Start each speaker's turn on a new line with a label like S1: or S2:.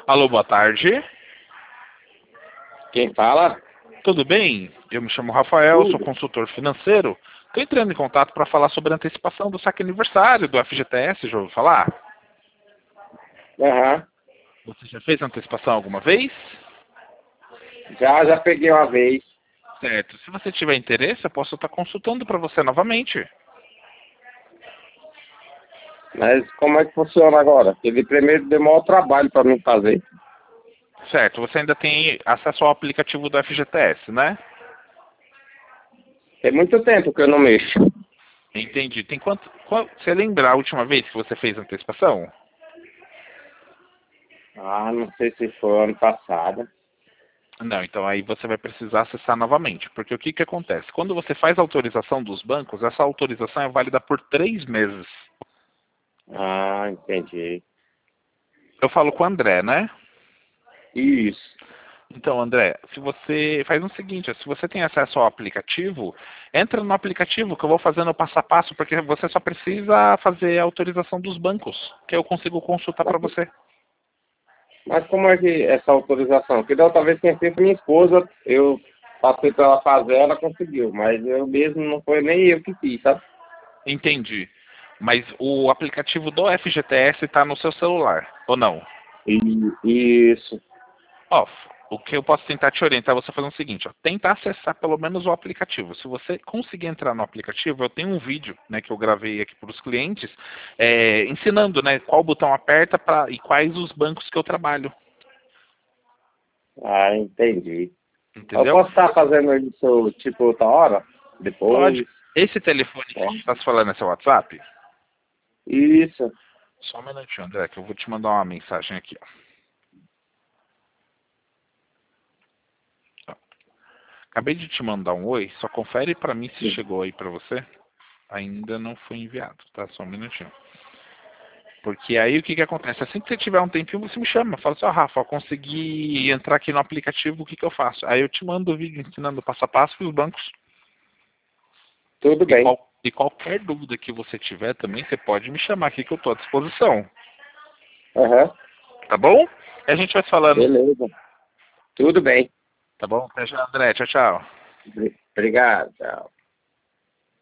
S1: Alô, boa tarde.
S2: Quem fala?
S1: Tudo bem? Eu me chamo Rafael, sou
S2: Tudo.
S1: consultor financeiro. Estou entrando em contato para falar sobre a antecipação do saque aniversário do FGTS, já ouviu falar?
S2: Aham.
S1: Você já fez antecipação alguma vez?
S2: Já peguei uma vez.
S1: Certo. Se você tiver interesse, eu posso estar consultando para você novamente.
S2: Mas como é que funciona agora? Ele primeiro deu maior trabalho para mim fazer.
S1: Certo. Você ainda tem acesso ao aplicativo do FGTS, né?
S2: Tem muito tempo que eu não mexo.
S1: Entendi. Tem quanto... Você lembra a última vez que você fez antecipação?
S2: Ah, não sei se foi ano passado.
S1: Não, então aí você vai precisar acessar novamente, porque o que que acontece? Quando você faz a autorização dos bancos, essa autorização é válida por 3 meses.
S2: Ah, entendi.
S1: Eu falo com o André, né?
S2: Isso.
S1: Então, André, se você faz o seguinte, se você tem acesso ao aplicativo, entra no aplicativo que eu vou fazendo o passo a passo, porque você só precisa fazer a autorização dos bancos, que eu consigo consultar para
S2: Mas,
S1: você.
S2: mas como é que essa autorização? Porque da outra vez quem fez foi minha esposa, eu passei para ela fazer, ela conseguiu. Mas eu mesmo não foi nem eu que fiz, sabe?
S1: Entendi. Mas o aplicativo do FGTS está no seu celular, ou não?
S2: Isso.
S1: Ó, o que eu posso tentar te orientar é você fazer o seguinte, ó, tenta acessar pelo menos o aplicativo. Se você conseguir entrar no aplicativo, eu tenho um vídeo, né, que eu gravei aqui para os clientes, ensinando, né, qual botão aperta e quais os bancos que eu trabalho,
S2: Ah, entendi. Eu
S1: entendeu?
S2: posso estar fazendo isso tipo outra hora?
S1: Pode.
S2: Depois?
S1: Esse telefone que a gente está se falando é seu WhatsApp?
S2: Isso.
S1: Só um minutinho, André, que eu vou te mandar uma mensagem aqui, ó. Ó, acabei de te mandar um oi, só confere para mim se chegou aí para você. Ainda não foi enviado, tá? Só um minutinho. Porque aí o que que acontece? Assim que você tiver um tempinho, você me chama. Fala assim, ó, Rafa, eu consegui entrar aqui no aplicativo, o que que eu faço? Aí eu te mando o vídeo ensinando passo a passo para os bancos.
S2: Tudo
S1: E,
S2: bem.
S1: e qualquer dúvida que você tiver também, você pode me chamar aqui que eu estou à disposição.
S2: Aham.
S1: Tá bom? E a gente vai se falando.
S2: Beleza. Tudo bem.
S1: Tá bom? Até já, André. Tchau, tchau.
S2: Obrigado. Tchau.